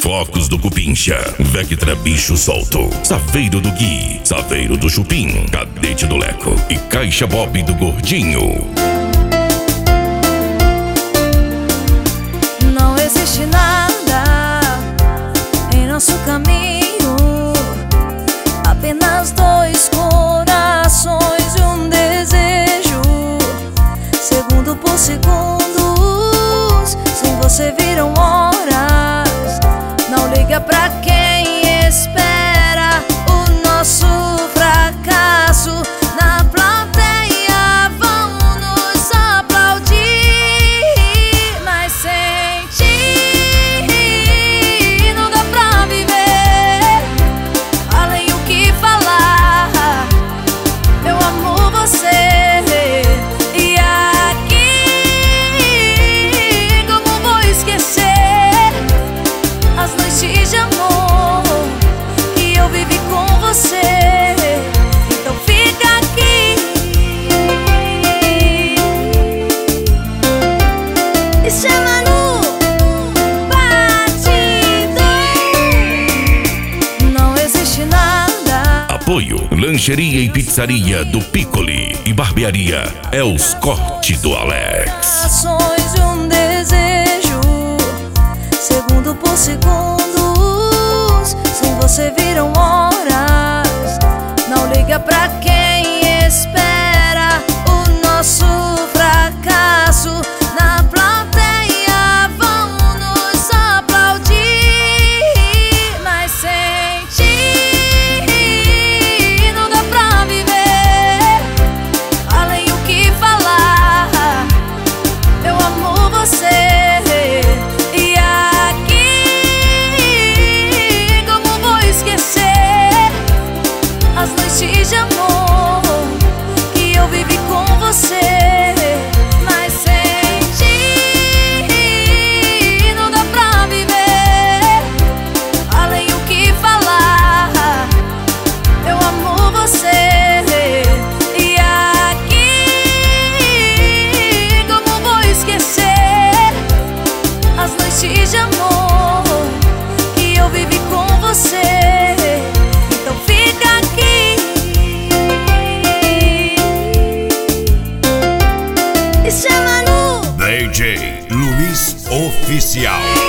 Flocos do Cupincha, Vectra Bicho Solto, Saveiro do Gui, Saveiro do Chupim, Cadete do Leco e Caixa Bob do Gordinho. Não existe nada em nosso caminho, apenas dois corações e um desejo. Segundo por segundos, sem você viram horas. Não liga pra quem espera o nosso fracasso. Na plateia vão nos aplaudir, mas sem ti não dá pra viver. Além o que falar, eu amo você. E aqui, como vou esquecer as noites de amor que eu vivi com você? Então fica aqui e chama no batidão. Não existe nada. Apoio Lancheria e Pizzaria do Piccoli e Barbearia Els Corte do Alex. Corações e um desejo. Segundo por segundos, sem você viram horas. Não liga pra quem espera o nosso fracasso. Na plateia vão nos aplaudir, mas sem ti não dá pra viver. Além o que falar, eu amo você. E aqui, como vou esquecer as noites de amor que eu vivi com você? Mas sem ti não dá pra viver. Além o que falar, eu amo você. E aqui, como vou esquecer as noites de amor que eu vivi com você? Então fica aqui e chama no DJ Luiz Oficial.